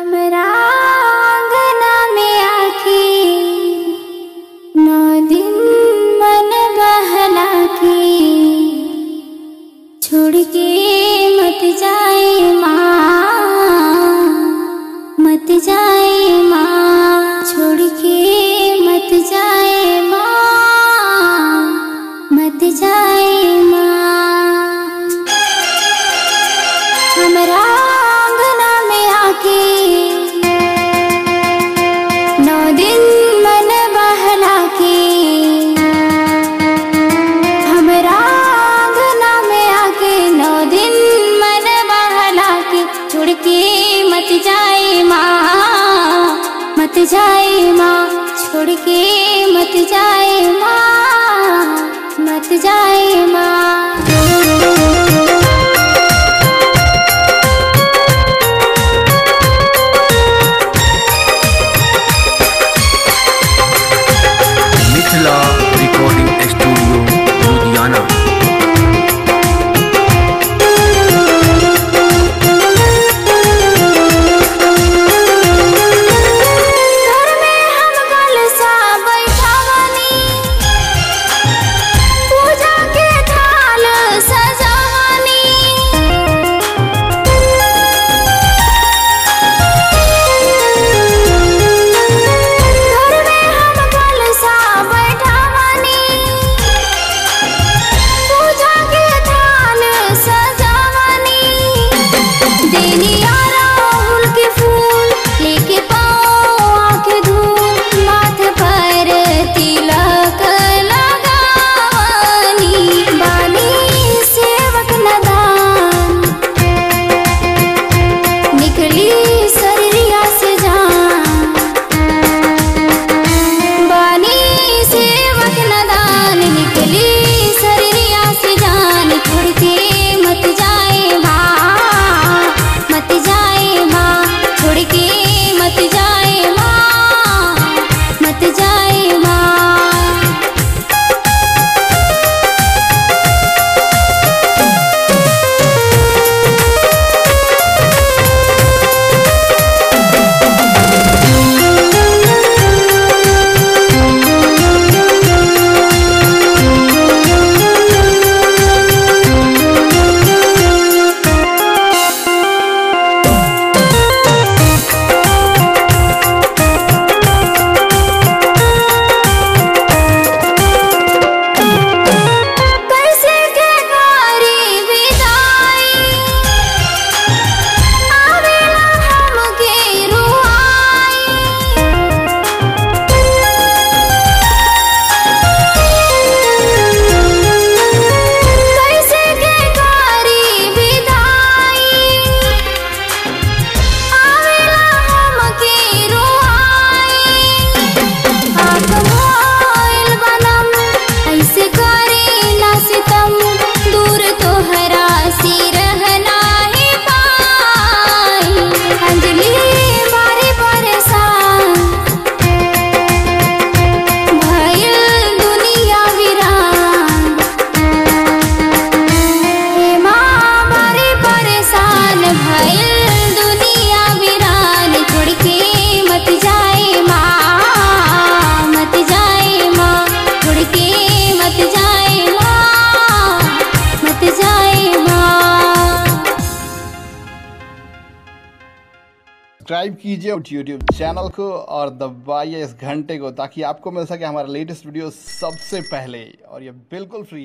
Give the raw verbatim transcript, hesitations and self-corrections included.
हमरा आंगना में आके नौ दिन मन बहला के छोड़ के मत जाए माँ, मत जाए माँ, छोड़ के मत जाए माँ, मत जाए माँ। हमरा आंगना में आके नौ दिन मन बहला के, हमरा आंगना में आके नौ दिन मन बहला के छोड़ के मत जाए माँ, मत जाए माँ, छोड़ के मत जाए माँ, मत जाए माँ। Mithila recording studio Ludhiana. घर में हम कलशा बैठावनी, पूजा के थाल सजावनी, घर में हम कलशा बैठावनी, पूजा के थाल सजावनी, देनिया राहुल के फूल लेके पाँव आके धूल माथे पर तिलक लगावनी, बानी सेवक नदान निकली शरीरिया से जान, बानी सेवक नदान निकली शरीरिया से जान, छोड़ के मत जाए माँ, मत जाए माँ, छोड़ के मत जाए माँ, मत जाए माँ। कैसे के गारी विदाई आवेला हमके रुआई, कैसे के गारी विदाई आवेला हमके रुआई, आँख मोइल बनम ऐसे करे ना सितम, दूर तोहरा से रहना ही पाई, अंजलि मारे परेशान भइल दुनिया वीरान, हे माँ मारे परेशान भइल दुनिया वीरान, छोड़ के मत जाए माँ, मत जाए माँ, छोड़ के मत जाए माँ, मत जाए माँ। सब्सक्राइब कीजिए यूट्यूब चैनल को और दबाइए इस घंटे को ताकि आपको मिल सके हमारा लेटेस्ट वीडियो सबसे पहले, और ये बिल्कुल फ्री।